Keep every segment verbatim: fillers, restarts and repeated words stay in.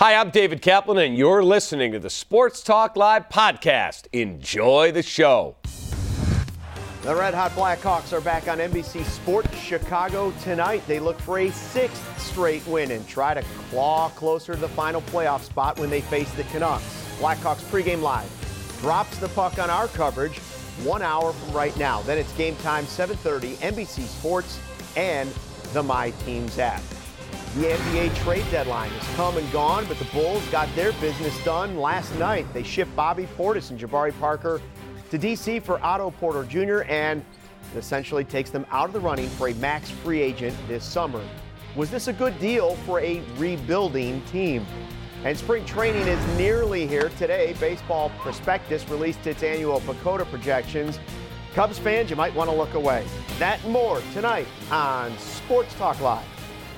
Hi, I'm David Kaplan, and you're listening to the Sports Talk Live podcast. Enjoy the show. The Red Hot Blackhawks are back on N B C Sports Chicago tonight. They look for a sixth straight win and try to claw closer to the final playoff spot when they face the Canucks. Blackhawks pregame live drops the puck on our coverage one hour from right now. Then it's game time, seven thirty, N B C Sports and the My Teams app. The N B A trade deadline has come and gone, but the Bulls got their business done last night. They shipped Bobby Portis and Jabari Parker to D C for Otto Porter Junior, and it essentially takes them out of the running for a max free agent this summer. Was this a good deal for a rebuilding team? And spring training is nearly here. Today, Baseball Prospectus released its annual PECOTA projections. Cubs fans, you might want to look away. That and more tonight on Sports Talk Live.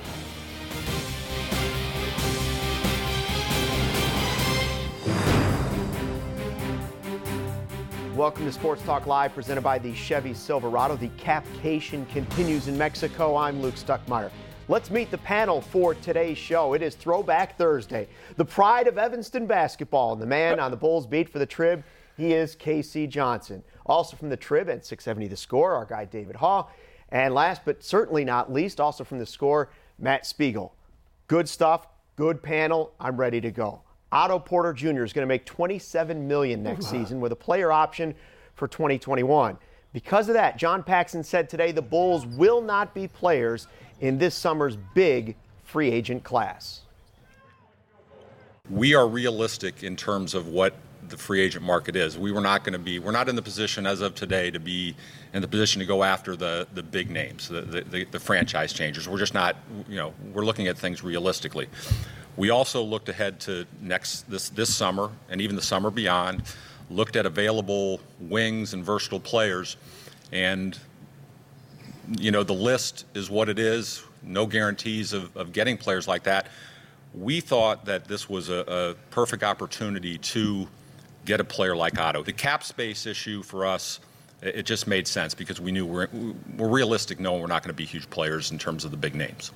Welcome to Sports Talk Live, presented by the Chevy Silverado. The Capcation continues in Mexico. I'm Luke Stuckmeyer. Let's meet the panel for today's show. It is Throwback Thursday. The pride of Evanston basketball, and the man on the Bulls beat for the Trib, he is K C Johnson. Also from the Trib at six seventy The Score, our guy David Haugh. And last but certainly not least, also from the Score, Matt Spiegel. Good stuff, good panel. I'm ready to go. Otto Porter Junior is going to make twenty-seven million dollars next season with a player option for twenty twenty-one. Because of that, John Paxson said today the Bulls will not be players in this summer's big free agent class. We are realistic in terms of what the free agent market is. We were not going to be, we're not in the position as of today to be in the position to go after the, the big names, the, the, the franchise changers. We're just not, you know, we're looking at things realistically. We also looked ahead to next this this summer and even the summer beyond, looked at available wings and versatile players, and you know the list is what it is. No guarantees of, of getting players like that. We thought that this was a, a perfect opportunity to get a player like Otto. The cap space issue for us, it just made sense because we knew we're, we're realistic knowing we're not going to be huge players in terms of the big names.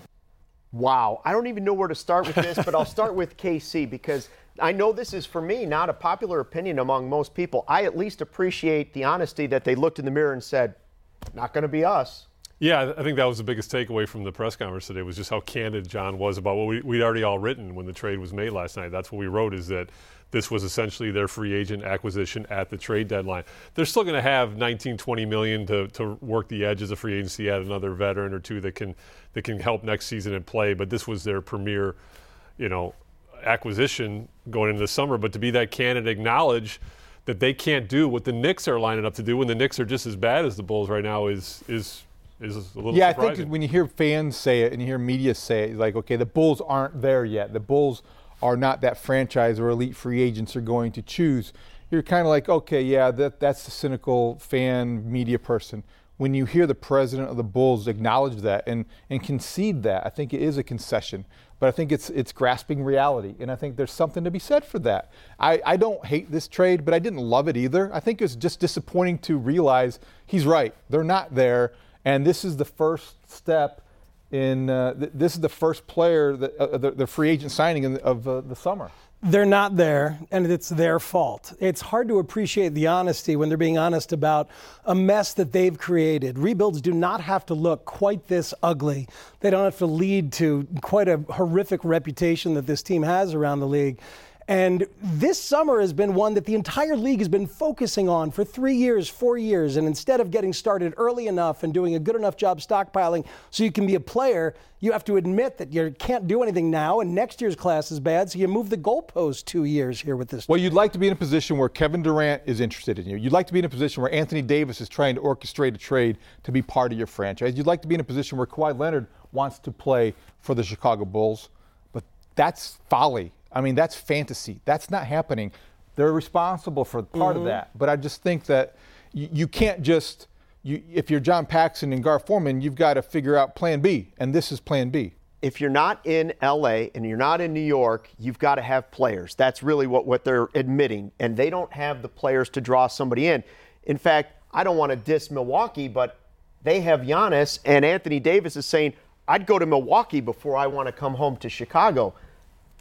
Wow. I don't even know where to start with this, but I'll start with K C because I know this is, for me, not a popular opinion among most people. I at least appreciate the honesty that they looked in the mirror and said, not going to be us. Yeah, I think that was the biggest takeaway from the press conference today was just how candid John was about what we, we'd already all written when the trade was made last night. That's what we wrote, is that this was essentially their free agent acquisition at the trade deadline. They're still going to have nineteen, twenty million to, to work the edges of free agency, add another veteran or two that can that can help next season and play. But this was their premier, you know, acquisition going into the summer. But to be that candid, acknowledge that they can't do what the Knicks are lining up to do when the Knicks are just as bad as the Bulls right now is is is a little yeah, surprising. I think when you hear fans say it and you hear media say it, like, okay, the Bulls aren't there yet. The Bulls are not that franchise or elite free agents are going to choose. You're kind of like, okay, yeah, that that's the cynical fan media person. When you hear the president of the Bulls acknowledge that and, and concede that, I think it is a concession. But I think it's it's grasping reality, and I think there's something to be said for that. I, I don't hate this trade, but I didn't love it either. I think it's just disappointing to realize he's right. They're not there, and this is the first step in uh, th- this is the first player, that, uh, the, the free agent signing in, of uh, the summer. They're not there, and it's their fault. It's hard to appreciate the honesty when they're being honest about a mess that they've created. Rebuilds do not have to look quite this ugly. They don't have to lead to quite a horrific reputation that this team has around the league. And this summer has been one that the entire league has been focusing on for three years, four years. And instead of getting started early enough and doing a good enough job stockpiling so you can be a player, you have to admit that you can't do anything now. And next year's class is bad. So you move the goalpost two years here with this. Well, you'd like to be in a position where Kevin Durant is interested in you. You'd like to be in a position where Anthony Davis is trying to orchestrate a trade to be part of your franchise. You'd like to be in a position where Kawhi Leonard wants to play for the Chicago Bulls. But that's folly. I mean, that's fantasy. That's not happening. They're responsible for part mm-hmm. of that. But I just think that you, you can't just, you, if you're John Paxson and Gar Forman, you've got to figure out plan B, and this is plan B. If you're not in L A and you're not in New York, you've got to have players. That's really what, what they're admitting, and they don't have the players to draw somebody in. In fact, I don't want to diss Milwaukee, but they have Giannis, and Anthony Davis is saying, I'd go to Milwaukee before I want to come home to Chicago.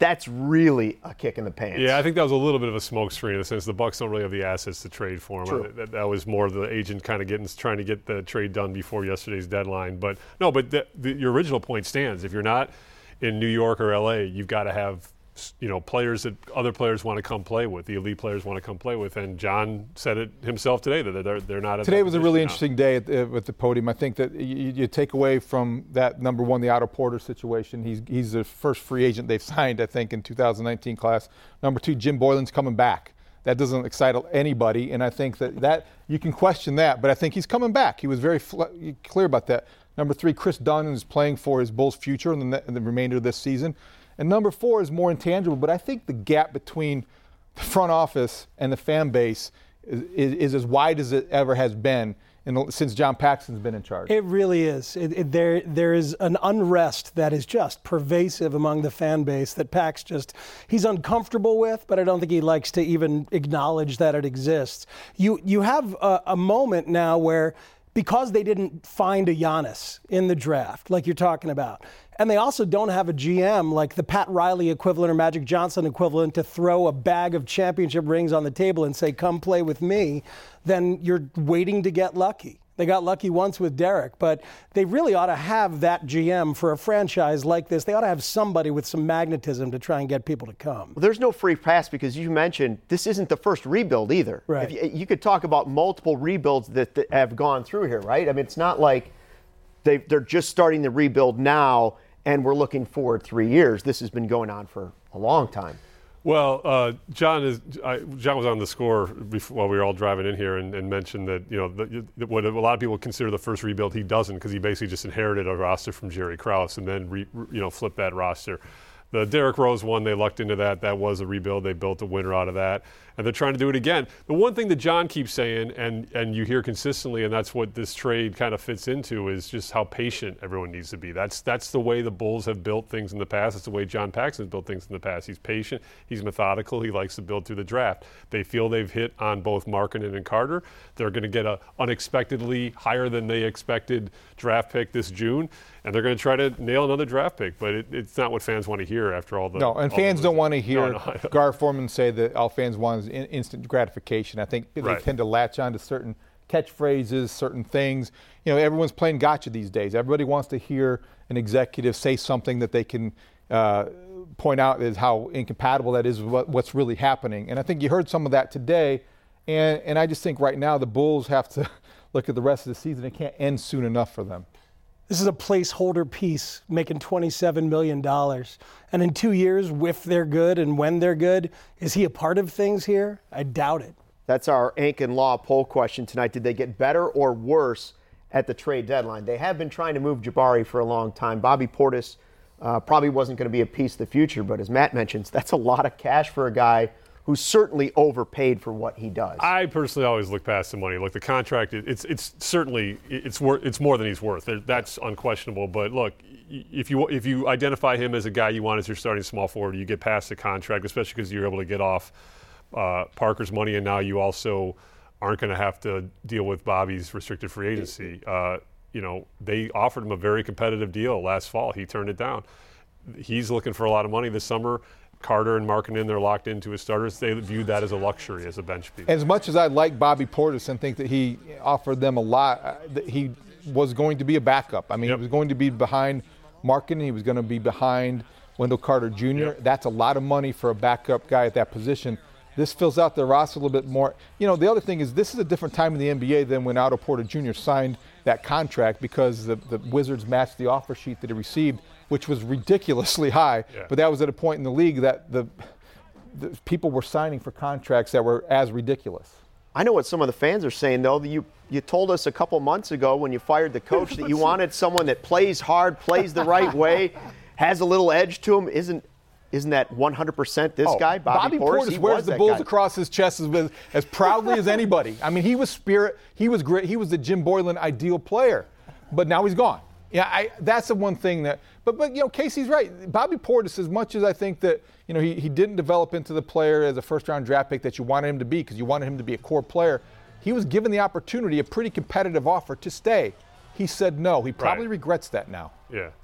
that's really a kick in the pants. Yeah, I think that was a little bit of a smokescreen in the sense the Bucks don't really have the assets to trade for him. True. That, that was more the agent kind of getting trying to get the trade done before yesterday's deadline. But no, but the, the, your original point stands. If you're not in New York or L A, you've got to have, you know, players that other players want to come play with, the elite players want to come play with. And John said it himself today that they're they're not. At today that was a really now. interesting day at the, at the podium. I think that you, you take away from that number one, the Otto Porter situation. He's he's the first free agent they've signed, I think, in two thousand nineteen class. Number two, Jim Boylen's coming back. That doesn't excite anybody, and I think that, that you can question that, but I think he's coming back. He was very fl- clear about that. Number three, Chris Dunn is playing for his Bulls' future in the, in the remainder of this season. And number four is more intangible, but I think the gap between the front office and the fan base is, is, is as wide as it ever has been in the, since John Paxson's been in charge. It really is. It, it, there, there is an unrest that is just pervasive among the fan base that Pax just, he's uncomfortable with, but I don't think he likes to even acknowledge that it exists. You, you have a, a moment now where, because they didn't find a Giannis in the draft, like you're talking about, and they also don't have a G M like the Pat Riley equivalent or Magic Johnson equivalent to throw a bag of championship rings on the table and say, come play with me, then you're waiting to get lucky. They got lucky once with Derek, but they really ought to have that G M for a franchise like this. They ought to have somebody with some magnetism to try and get people to come. Well, there's no free pass because you mentioned this isn't the first rebuild either. Right. If you, you could talk about multiple rebuilds that, that have gone through here, right? I mean, it's not like they, they're just starting the rebuild now and we're looking forward three years. This has been going on for a long time. Well, uh, John is. I, John was on the score before, while we were all driving in here, and, and mentioned that you know the, the, what a lot of people consider the first rebuild, he doesn't, because he basically just inherited a roster from Jerry Krause and then re, you know flipped that roster. The Derrick Rose one, they lucked into that. That was a rebuild. They built a winner out of that, and they're trying to do it again. The one thing that John keeps saying, and and you hear consistently, and that's what this trade kind of fits into, is just how patient everyone needs to be. That's that's the way the Bulls have built things in the past. It's the way John Paxson has built things in the past. He's patient. He's methodical. He likes to build through the draft. They feel they've hit on both Markkanen and Carter. They're going to get a unexpectedly higher than they expected draft pick this June, and they're going to try to nail another draft pick. But it, it's not what fans want to hear after all the. No, and all fans the don't want to hear no, no, Gar Forman say that all fans want is in, instant gratification. I think they right. tend to latch on to certain catchphrases, certain things. You know, everyone's playing gotcha these days. Everybody wants to hear an executive say something that they can uh, point out as how incompatible that is with what, what's really happening. And I think you heard some of that today. And, and I just think right now the Bulls have to look at the rest of the season. It can't end soon enough for them. This is a placeholder piece making twenty-seven million dollars. And in two years, if they're good and when they're good, is he a part of things here? I doubt it. That's our Ank and Law poll question tonight. Did they get better or worse at the trade deadline? They have been trying to move Jabari for a long time. Bobby Portis uh, probably wasn't going to be a piece of the future, but as Matt mentions, that's a lot of cash for a guy who's certainly overpaid for what he does. I personally always look past the money. Look, the contract, it's it's certainly it's worth it's more than he's worth. That's unquestionable. But look, if you if you identify him as a guy you want as your starting small forward, you get past the contract, especially because you're able to get off uh, Parker's money, and now you also aren't going to have to deal with Bobby's restricted free agency. Uh, you know, they offered him a very competitive deal last fall. He turned it down. He's looking for a lot of money this summer. Carter and Markkanen, they're locked into his starters. They view that as a luxury, as a bench piece. As much as I like Bobby Portis and think that he offered them a lot, he was going to be a backup. I mean, yep. He was going to be behind Markkanen. He was going to be behind Wendell Carter Junior Yep. That's a lot of money for a backup guy at that position. This fills out the roster a little bit more. You know, the other thing is this is a different time in the N B A than when Otto Porter Junior signed that contract because the, the Wizards matched the offer sheet that he received, which was ridiculously high. Yeah. But that was at a point in the league that the, the people were signing for contracts that were as ridiculous. I know what some of the fans are saying, though. You you told us a couple months ago when you fired the coach that you wanted someone that plays hard, plays the right way, has a little edge to him. Isn't isn't that one hundred percent this oh, guy, Bobby, Bobby Portis? Portis wears the Bulls guy. across his chest as, as proudly as anybody. I mean, he was spirit. He was great. He was the Jim Boylen ideal player, but now he's gone. Yeah, I, that's the one thing that. But but you know, Casey's right. Bobby Portis, as much as I think that you know he, he didn't develop into the player as a first-round draft pick that you wanted him to be because you wanted him to be a core player, he was given the opportunity, a pretty competitive offer to stay. He said no. He probably right. regrets that now. Yeah.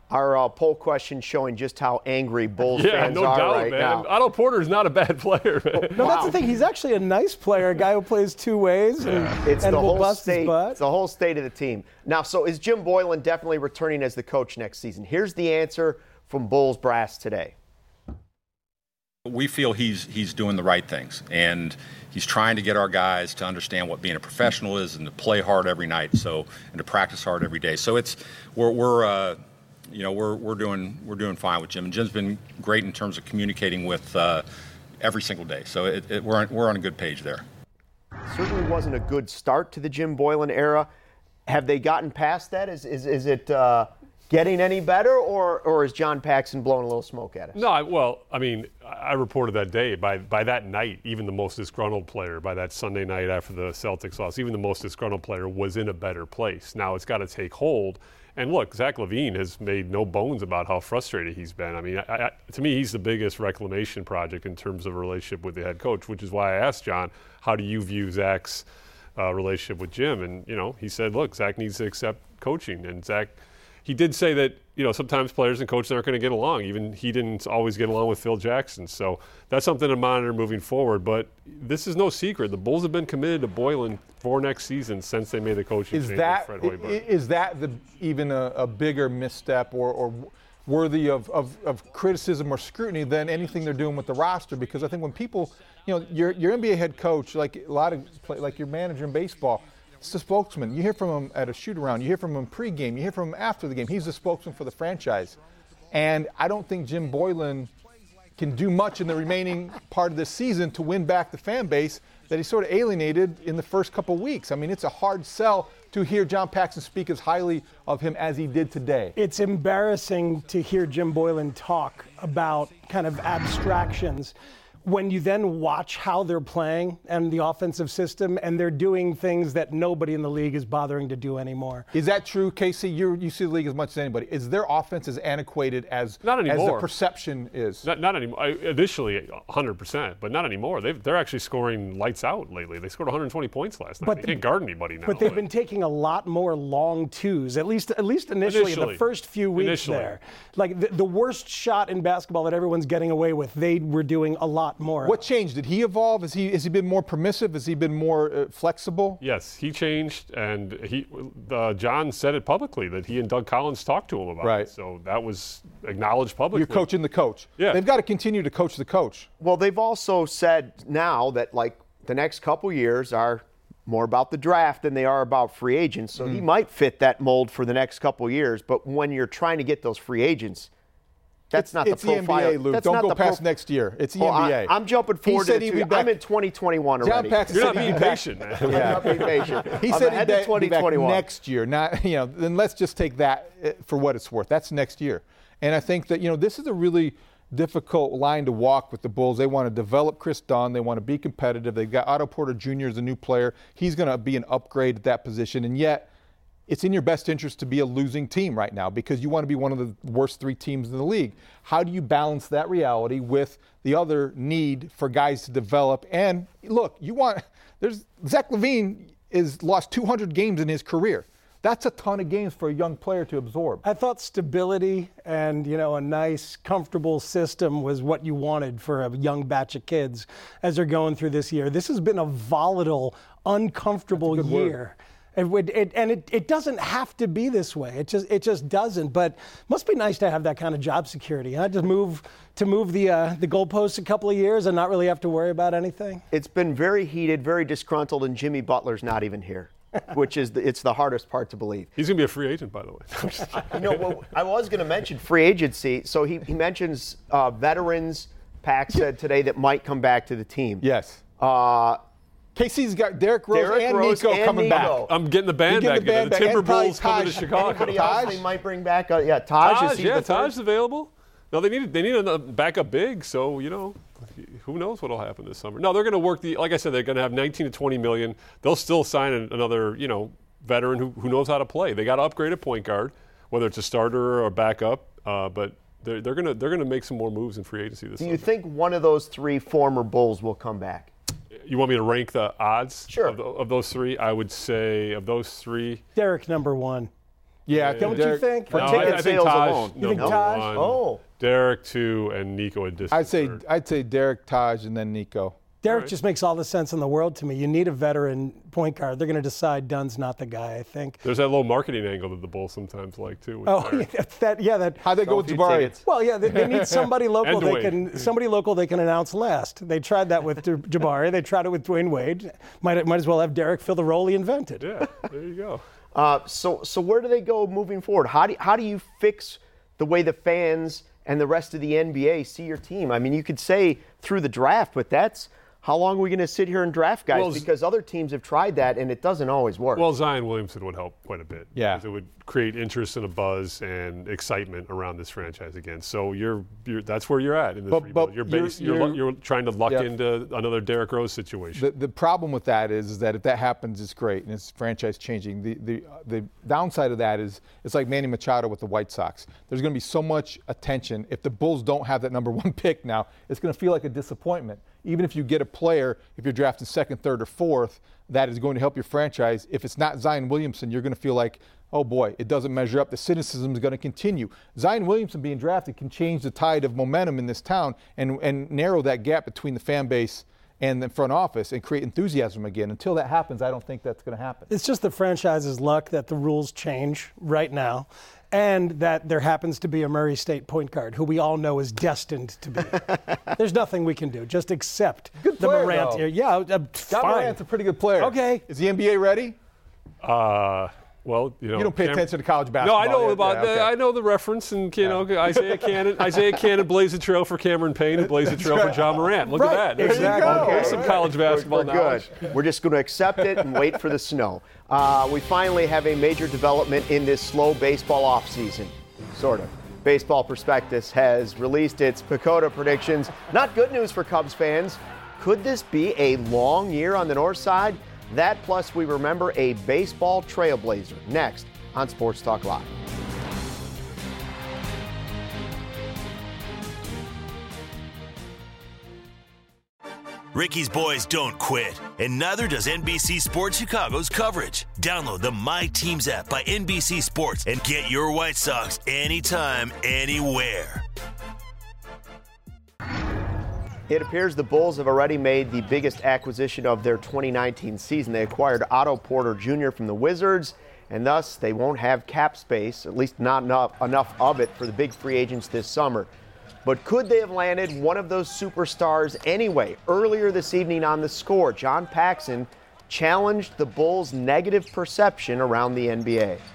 Our uh, poll question showing just how angry Bulls Yeah, fans no are doubt, right man. now. Otto Porter is not a bad player, man. No, Wow. that's the thing. He's actually a nice player, a guy who plays two ways and, It's and the will whole bust state. his butt. It's the whole state of the team. Now, so is Jim Boylen definitely returning as the coach next season? Here's the answer from Bulls brass today. We feel he's he's doing the right things, and he's trying to get our guys to understand what being a professional is and to play hard every night, so and to practice hard every day. So it's we're we're uh, you know we're we're doing we're doing fine with Jim, and Jim's been great in terms of communicating with uh, every single day. So it, it, we're on, we're on a good page there. Certainly wasn't a good start to the Jim Boylen era. Have they gotten past that? Is is is it uh, getting any better, or or is John Paxson blowing a little smoke at us? No, I, well, I mean, I reported that day. By by that night, even the most disgruntled player, by that Sunday night after the Celtics loss, even the most disgruntled player was in a better place. Now it's got to take hold. And look, Zach LaVine has made no bones about how frustrated he's been. I mean, I, I, to me, he's the biggest reclamation project in terms of relationship with the head coach, which is why I asked John, how do you view Zach's uh, relationship with Jim? And, you know, he said, look, Zach needs to accept coaching. And Zach, he did say that, you know, sometimes players and coaches aren't going to get along. Even he didn't always get along with Phil Jackson. So that's something to monitor moving forward. But this is no secret. The Bulls have been committed to Boylen for next season since they made the coaching Is change that with Fred Hoiberg. is that the even a, a bigger misstep or, or worthy of, of, of criticism or scrutiny than anything they're doing with the roster? Because I think when people, you know, your your N B A head coach, like a lot of play, like your manager in baseball, it's the spokesman. You hear from him at a shoot-around. You hear from him pregame. You hear from him after the game. He's the spokesman for the franchise. And I don't think Jim Boylen can do much in the remaining part of this season to win back the fan base that he sort of alienated in the first couple weeks. I mean, it's a hard sell to hear John Paxson speak as highly of him as he did today. It's embarrassing to hear Jim Boylen talk about kind of abstractions when you then watch how they're playing and the offensive system, and they're doing things that nobody in the league is bothering to do anymore. Is that true, Casey? You you see the league as much as anybody. Is their offense as antiquated as, Not as anymore. the perception is? Not, not anymore. I- Initially, one hundred percent, but not anymore. They've, they're actually scoring lights out lately. They scored one hundred twenty points last night. But They the- can't guard anybody now. But they've been taking a lot more long twos, at least at least initially, Initially. the first few weeks Initially. there. Like the, the worst shot in basketball that everyone's getting away with, they were doing a lot more. What changed? Did he evolve? Has he has he been more permissive? Has he been more uh, flexible? Yes, he changed, and he uh, John said it publicly that he and Doug Collins talked to him about Right. it. So that was acknowledged publicly. You're coaching the coach. Yeah. They've got to continue to coach the coach. Well, they've also said now that, like, the next couple years are more about the draft than they are about free agents. So Mm. he might fit that mold for the next couple years. But when you're trying to get those free agents, that's not it's the profile. the N B A, Luke. That's Don't not go the past prof- next year. It's the Well, N B A. I, I'm jumping forward He to said the he'd two, be back. I'm in twenty twenty-one John already. Paxson You're said not he'd being be back- patient, man. I'm not being patient. He I'm said he'd ahead be to twenty back twenty-one. next year. Not, you know, then let's just take that uh, for what it's worth. That's next year. And I think that, you know, this is a really difficult line to walk with the Bulls. They want to develop Chris Dunn. They want to be competitive. They've got Otto Porter Junior as a new player. He's going to be an upgrade at that position. And yet, it's in your best interest to be a losing team right now because you want to be one of the worst three teams in the league. How do you balance that reality with the other need for guys to develop? And look, you want there's Zach LaVine is lost two hundred games in his career. That's a ton of games for a young player to absorb. I thought stability and, you know, a nice, comfortable system was what you wanted for a young batch of kids as they're going through this year. This has been a volatile, uncomfortable That's a good word. year. It would, it, and it, it doesn't have to be this way. It just it just doesn't. But it must be nice to have that kind of job security. Huh? Just move to move the uh, the goalposts a couple of years and not really have to worry about anything. It's been very heated, very disgruntled, and Jimmy Butler's not even here, which is the, it's the hardest part to believe. He's going to be a free agent, by the way. I'm just kidding. You know, well, I was going to mention free agency. So he, he mentions uh, veterans. Pax said today that might come back to the team. Yes. Uh, K C's got Derrick Rose Derrick and Rose Nico and coming Nico. back. I'm getting the band You're back getting the together. band The back, and Timberwolves probably coming to Taj. Chicago. anybody else Taj? they might bring back? Uh, yeah, Taj. Taj, is he yeah, the third? Taj is available. No, they need they need a backup big, so you know, who knows what'll happen this summer. No, they're going to work the like I said, they're going to have nineteen to twenty million. They'll still sign an, another you know veteran who who knows how to play. They got to upgrade a point guard, whether it's a starter or a backup. Uh, but they're they're gonna they're gonna make some more moves in free agency this Do summer. you think one of those three former Bulls will come back? You want me to rank the odds Sure. of, the, of those three? I would say of those three, Derek number one. Yeah, Don't Derek, you think? For No, ticket I, I think sales Taj, alone. You think number Taj? one, Oh. Derek two, and Nico at distance. I'd say third. I'd say Derek, Taj, and then Nico. Derek Right. just makes all the sense in the world to me. You need a veteran point guard. They're going to decide Dunn's not the guy, I think. There's that little marketing angle that the Bulls sometimes like too. with Oh, Derek. yeah, that, yeah, that. How'd they go with Jabari? Well, yeah, they, they need somebody local And they Dwayne. can somebody local they can announce last. They tried that with Jabari. They tried it with Dwayne Wade. Might might as well have Derek fill the role he invented. Yeah, there you go. Uh, so, so where do they go moving forward? How do how do you fix the way the fans and the rest of the N B A see your team? I mean, you could say through the draft, but that's how long are we going to sit here and draft guys? Well, because other teams have tried that and it doesn't always work. Well, Zion Williamson would help quite a bit. Yeah. because it would create interest and a buzz and excitement around this franchise again. So you're, you're that's where you're at in this But- rebuild. but You're, you're- base, you're, you're- lu- you're trying to luck Yeah. into another Derrick Rose situation. The, the problem with that is, is that if that happens, it's great and it's franchise changing. The, the, the downside of that is it's like Manny Machado with the White Sox. There's going to be so much attention. If the Bulls don't have that number one pick now, it's going to feel like a disappointment. Even if you get a player, if you're drafting second, third, or fourth, that is going to help your franchise. If it's not Zion Williamson, you're going to feel like, oh boy, it doesn't measure up. The cynicism is going to continue. Zion Williamson being drafted can change the tide of momentum in this town and, and narrow that gap between the fan base and the front office and create enthusiasm again. Until that happens, I don't think that's going to happen. It's just the franchise's luck that the rules change right now, and that there happens to be a Murray State point guard who we all know is destined to be. There's nothing we can do. Just accept Good the player, Morant. though. Yeah, uh, John fine. Morant's a pretty good player. Okay. Is the N B A ready? Uh, well, you know, You don't pay Cam- attention to college No, basketball. I know yet. about Yeah, the. okay. I know the reference, and you know Isaiah Cannon. Isaiah Cannon blazed a trail for Cameron Payne and blazed a trail for John Morant. Look Right, at that. There's exactly. some- Okay. There's some college basketball We're knowledge. good. We're just going to accept it and wait for the snow. Uh, we finally have a major development in this slow baseball offseason, sort of. Baseball Prospectus has released its PECOTA predictions. Not good news for Cubs fans. Could this be a long year on the north side? That plus we remember a baseball trailblazer next on Sports Talk Live. Ricky's boys don't quit, and neither does N B C Sports Chicago's coverage. Download the My Teams app by N B C Sports and get your White Sox anytime, anywhere. It appears the Bulls have already made the biggest acquisition of their twenty nineteen season. They acquired Otto Porter Junior from the Wizards, and thus they won't have cap space, at least not enough, enough of it for the big free agents this summer. But could they have landed one of those superstars anyway? Earlier this evening on The Score, John Paxson challenged the Bulls' negative perception around the N B A.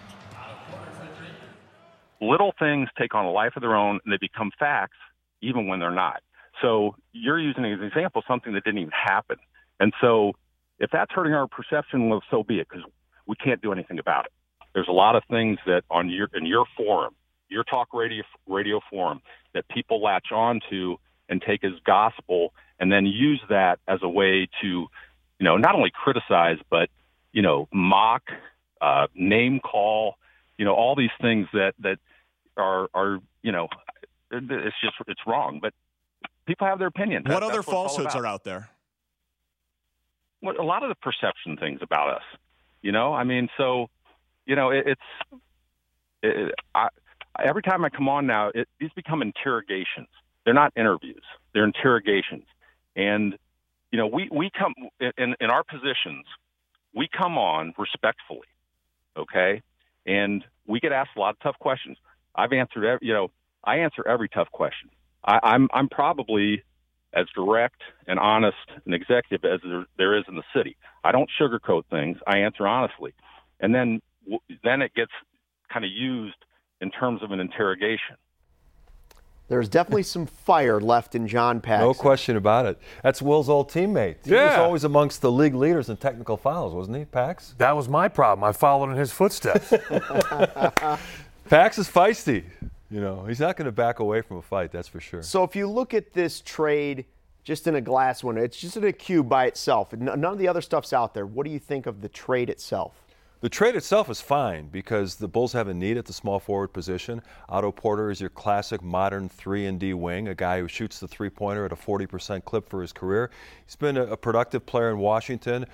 Little things take on a life of their own, and they become facts even when they're not. So you're using as an example something that didn't even happen. And so if that's hurting our perception, well, so be it, because we can't do anything about it. There's a lot of things that on your in your forum, your talk radio radio forum, that people latch on to and take as gospel and then use that as a way to, you know, not only criticize, but, you know, mock, uh, name call, you know, all these things that, that are, are, you know, it's just, it's wrong. But people have their opinion. What That, other that's what it's all falsehoods about. are out there? Well, a lot of the perception things about us, you know, I mean, so, you know, it, it's, it, I, every time I come on now, it, these become interrogations. They're not interviews. They're interrogations. And, you know, we, we come in, in our positions, we come on respectfully. Okay. And we get asked a lot of tough questions. I've answered, every, you know, I answer every tough question. I, I'm, I'm probably as direct and honest an executive as there, there is in the city. I don't sugarcoat things. I answer honestly. And then, then it gets kind of used in terms of an interrogation. There's definitely some fire left in John Paxson. No question about it. That's Will's old teammate. He Yeah. was always amongst the league leaders in technical fouls, wasn't he, Pax? That was my problem. I followed in his footsteps. Pax is feisty. You know, he's not going to back away from a fight, that's for sure. So if you look at this trade just in a glass window, it's just in a cube by itself. None of the other stuff's out there. What do you think of the trade itself? The trade itself is fine because the Bulls have a need at the small forward position. Otto Porter is your classic modern three and D wing, a guy who shoots the three-pointer at a forty percent clip for his career. He's been a, a productive player in Washington.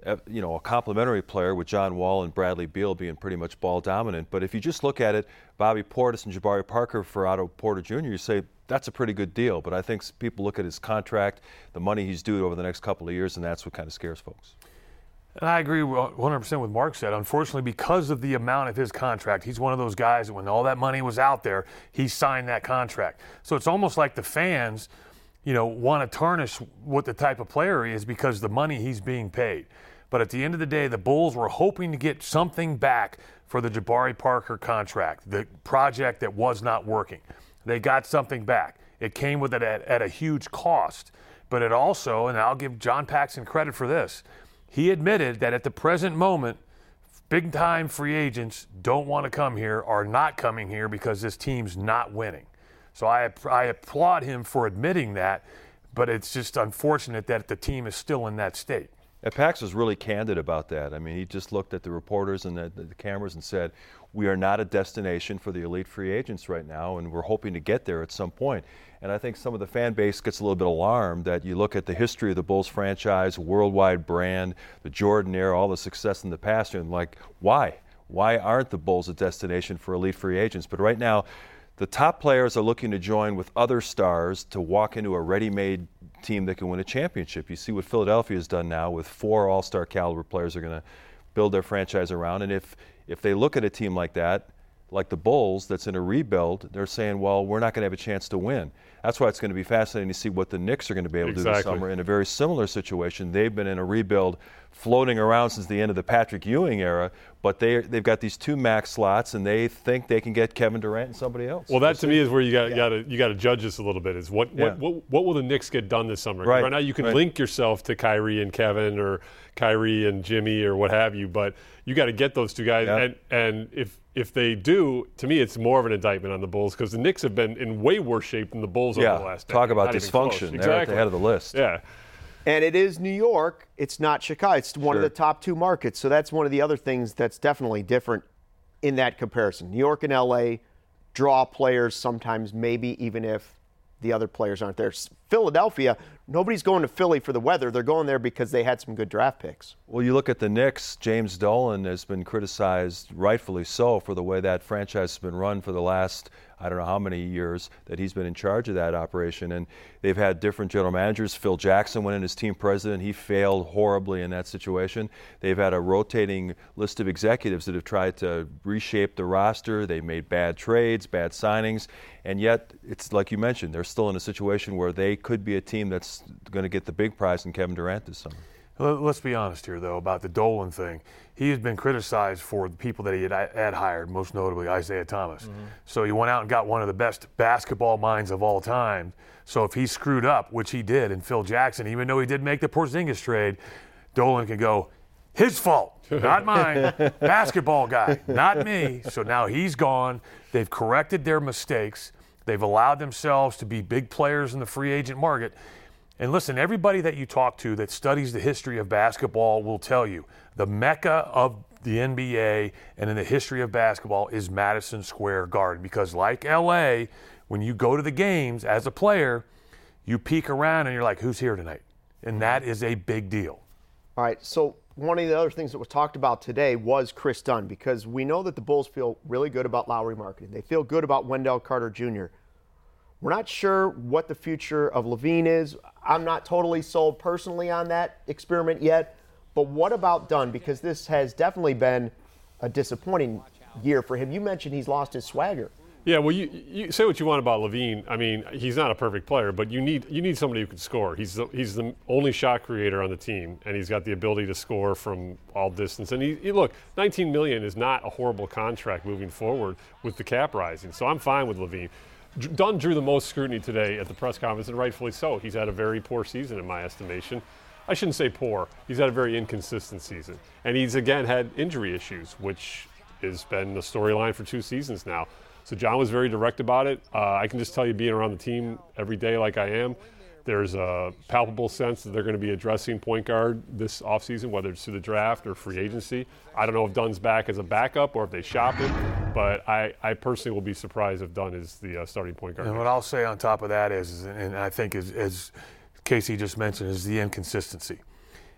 you know, a complementary player with John Wall and Bradley Beal being pretty much ball dominant. But if you just look at it, Bobby Portis and Jabari Parker for Otto Porter Junior, you say that's a pretty good deal. But I think people look at his contract, the money he's due over the next couple of years, and that's what kind of scares folks. And I agree one hundred percent with Mark said. Unfortunately, because of the amount of his contract, he's one of those guys that when all that money was out there, he signed that contract. So it's almost like the fans, you know, want to tarnish what the type of player he is because of the money he's being paid. But at the end of the day, the Bulls were hoping to get something back for the Jabari Parker contract, the project that was not working. They got something back. It came with it at, at a huge cost. But it also, and I'll give John Paxson credit for this, he admitted that at the present moment, big-time free agents don't want to come here, are not coming here because this team's not winning. So I, I applaud him for admitting that, but it's just unfortunate that the team is still in that state. And Pax was really candid about that. I mean, he just looked at the reporters and the, the cameras and said, we are not a destination for the elite free agents right now, and we're hoping to get there at some point. And I think some of the fan base gets a little bit alarmed that you look at the history of the Bulls franchise, worldwide brand, the Jordan era, all the success in the past, and like, why? Why aren't the Bulls a destination for elite free agents? But right now, the top players are looking to join with other stars to walk into a ready-made team that can win a championship. You see what Philadelphia has done now with four all-star caliber players they're going to build their franchise around. And if if they look at a team like that, like the Bulls that's in a rebuild, they're saying, well, we're not going to have a chance to win. That's why it's going to be fascinating to see what the Knicks are going to be able to exactly. do this summer in a very similar situation. They've been in a rebuild floating around since the end of the Patrick Ewing era, but they, they've got these two max slots, and they think they can get Kevin Durant and somebody else. Well, that to me is where you got yeah. to you got to judge this a little bit. Is what, yeah. what what what will the Knicks get done this summer? Right, right now, you can right. link yourself to Kyrie and Kevin, or Kyrie and Jimmy, or what have you, but you got to get those two guys. Yeah. And and if if they do, to me, it's more of an indictment on the Bulls because the Knicks have been in way worse shape than the Bulls yeah. over the last. Talk decade. about Not dysfunction. They're exactly. at the head of the list. Yeah. And it is New York. It's not Chicago. It's one Sure. of the top two markets. So that's one of the other things that's definitely different in that comparison. New York and L A draw players sometimes, maybe even if the other players aren't there. Philadelphia, nobody's going to Philly for the weather. They're going there because they had some good draft picks. Well, you look at the Knicks, James Dolan has been criticized, rightfully so, for the way that franchise has been run for the last, I don't know how many years that he's been in charge of that operation. And they've had different general managers. Phil Jackson went in as team president. He failed horribly in that situation. They've had a rotating list of executives that have tried to reshape the roster. They've made bad trades, bad signings. And yet, it's like you mentioned, they're still in a situation where they could be a team that's going to get the big prize in Kevin Durant this summer. Let's be honest here, though, about the Dolan thing. He has been criticized for the people that he had, had hired, most notably Isaiah Thomas. Mm-hmm. So he went out and got one of the best basketball minds of all time. So if he screwed up, which he did, and Phil Jackson, even though he did make the Porzingis trade, Dolan can go, his fault, not mine, basketball guy, not me. So now he's gone. They've corrected their mistakes. They've allowed themselves to be big players in the free agent market. And listen, everybody that you talk to that studies the history of basketball will tell you the mecca of the N B A and in the history of basketball is Madison Square Garden. Because like L A, when you go to the games as a player, you peek around and you're like, who's here tonight? And that is a big deal. All right, so one of the other things that was talked about today was Chris Dunn, because we know that the Bulls feel really good about Lowry marketing. They feel good about Wendell Carter Junior We're not sure what the future of LaVine is. I'm not totally sold personally on that experiment yet. But what about Dunn? Because this has definitely been a disappointing year for him. You mentioned he's lost his swagger. Yeah, well, you, you say what you want about LaVine. I mean, he's not a perfect player, but you need you need somebody who can score. He's the, he's the only shot creator on the team, and he's got the ability to score from all distance. And he, he look, nineteen million dollars is not a horrible contract moving forward with the cap rising. So I'm fine with LaVine. Dunn drew the most scrutiny today at the press conference, and rightfully so. He's had a very poor season in my estimation. I shouldn't say poor. He's had a very inconsistent season. And he's, again, had injury issues, which has been the storyline for two seasons now. So John was very direct about it. Uh, I can just tell you, being around the team every day like I am, there's a palpable sense that they're going to be addressing point guard this offseason, whether it's through the draft or free agency. I don't know if Dunn's back as a backup or if they shop him, but I, I personally will be surprised if Dunn is the uh, starting point guard. And what I'll say on top of that is, and I think as, as Casey just mentioned, is the inconsistency.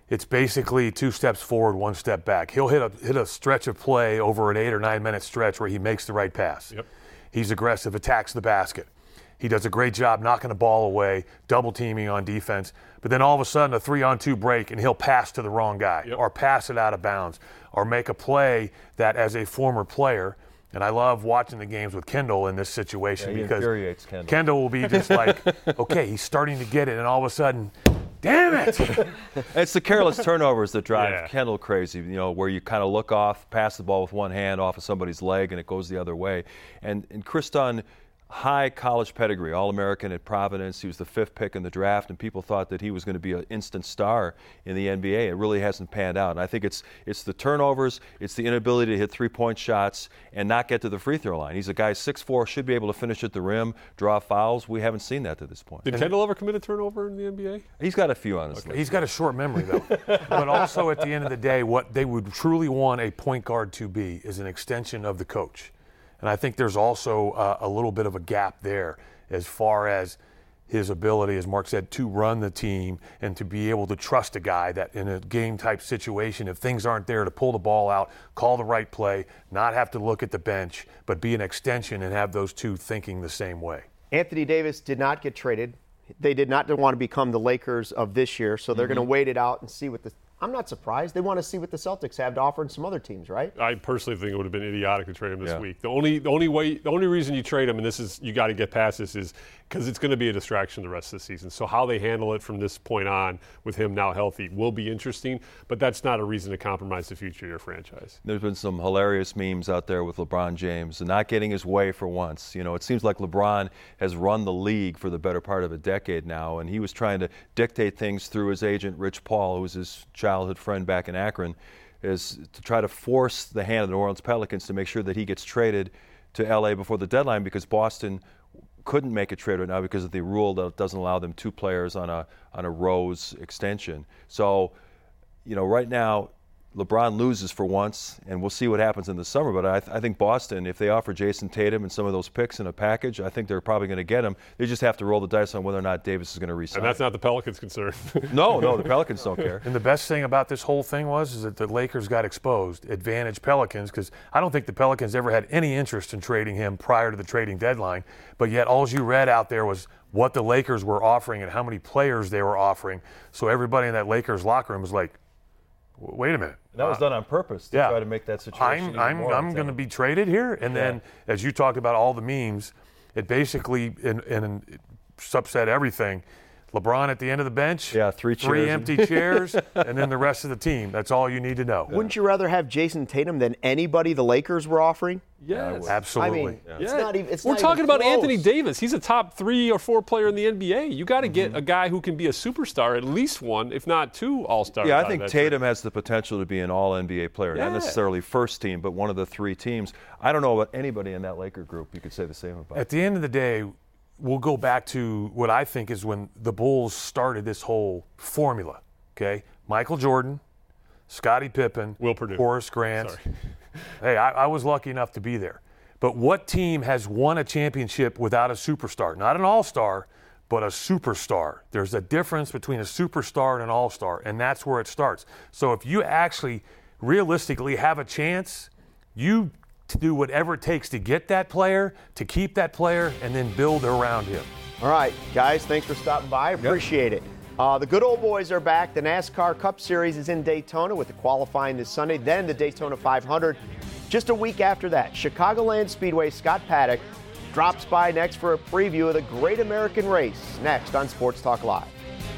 it's basically two steps forward, one step back. He'll hit a hit a stretch of play over an eight or nine minute stretch where he makes the right pass. Yep. He's aggressive, attacks the basket. He does a great job knocking the ball away, double teaming on defense. But then all of a sudden, a three-on-two break, and he'll pass to the wrong guy, yep. or pass it out of bounds, or make a play that, as a former player, and I love watching the games with Kendall in this situation yeah, he because infuriates Kendall. Kendall will be just like, okay, he's starting to get it, and all of a sudden, damn it! It's the careless turnovers that drive yeah. Kendall crazy, you know, where you kind of look off, pass the ball with one hand off of somebody's leg, and it goes the other way. And, and Chris Dunn, high college pedigree, All-American at Providence. He was the fifth pick in the draft, and people thought that he was going to be an instant star in the N B A. It really hasn't panned out. And I think it's it's the turnovers, it's the inability to hit three-point shots and not get to the free throw line. He's a guy six foot four, should be able to finish at the rim, draw fouls. We haven't seen that to this point. Did Kendall ever commit a turnover in the N B A? He's got a few on his Okay. list. He's got a short memory, though. But also, at the end of the day, what they would truly want a point guard to be is an extension of the coach. And I think there's also uh, a little bit of a gap there as far as his ability, as Mark said, to run the team and to be able to trust a guy that in a game-type situation, if things aren't there, to pull the ball out, call the right play, not have to look at the bench, but be an extension and have those two thinking the same way. Anthony Davis did not get traded. They did not want to become the Lakers of this year, so they're mm-hmm. going to wait it out and see what the – I'm not surprised. They want to see what the Celtics have to offer and some other teams, right? I personally think it would have been idiotic to trade him this yeah. week. The only the only way the only reason you trade him, and this is you got to get past this, is because it's going to be a distraction the rest of the season. So how they handle it from this point on with him now healthy will be interesting, but that's not a reason to compromise the future of your franchise. There's been some hilarious memes out there with LeBron James and not getting his way for once. You know, it seems like LeBron has run the league for the better part of a decade now, and he was trying to dictate things through his agent, Rich Paul, who was his childhood friend back in Akron, is to try to force the hand of the New Orleans Pelicans to make sure that he gets traded to L A before the deadline, because Boston couldn't make a trade right now because of the rule that doesn't allow them two players on a on a Rose extension. So, you know, right now LeBron loses for once, and we'll see what happens in the summer. But I, th- I think Boston, if they offer Jason Tatum and some of those picks in a package, I think they're probably going to get him. They just have to roll the dice on whether or not Davis is going to resign. And that's not the Pelicans' concern. no, no, the Pelicans don't care. And the best thing about this whole thing was is that the Lakers got exposed, advantage Pelicans, because I don't think the Pelicans ever had any interest in trading him prior to the trading deadline. But yet all you read out there was what the Lakers were offering and how many players they were offering. So everybody in that Lakers locker room was like, wait a minute. That was done on purpose to yeah. try to make that situation. I'm I'm I'm going to be traded here, and yeah. then as you talked about all the memes, it basically in, in subset everything. LeBron at the end of the bench, yeah, three, three chairs. empty chairs, and then the rest of the team. That's all you need to know. Wouldn't you rather have Jason Tatum than anybody the Lakers were offering? Yes. Absolutely. I mean, yeah. it's not even. It's We're not talking even about close. Anthony Davis. He's a top three or four player in the N B A. You got to mm-hmm. get a guy who can be a superstar, at least one, if not two All-Stars. Yeah, I think Tatum has the potential to be an All-N B A player, yeah. not necessarily first team, but one of the three teams. I don't know about anybody in that Laker group you could say the same about. At the end of the day, we'll go back to what I think is when the Bulls started this whole formula, okay? Michael Jordan, Scottie Pippen, Will Purdue. Horace Grant. Sorry. Hey, I, I was lucky enough to be there. But what team has won a championship without a superstar? Not an all-star, but a superstar. There's a difference between a superstar and an all-star, and that's where it starts. So if you actually realistically have a chance, you to do whatever it takes to get that player, to keep that player, and then build around him. All right, guys, thanks for stopping by. Appreciate yep. it. Uh, the good old boys are back. The NASCAR Cup Series is in Daytona with the qualifying this Sunday, then the Daytona five hundred. Just a week after that, Chicagoland Speedway Scott Paddock drops by next for a preview of the Great American Race, next on Sports Talk Live.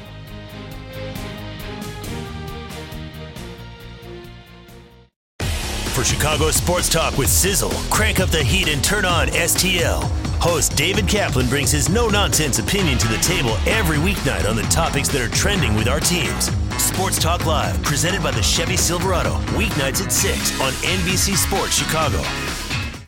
For Chicago Sports Talk with Sizzle, crank up the heat and turn on S T L. Host David Kaplan brings his no-nonsense opinion to the table every weeknight on the topics that are trending with our teams. Sports Talk Live, presented by the Chevy Silverado, weeknights at six on N B C Sports Chicago.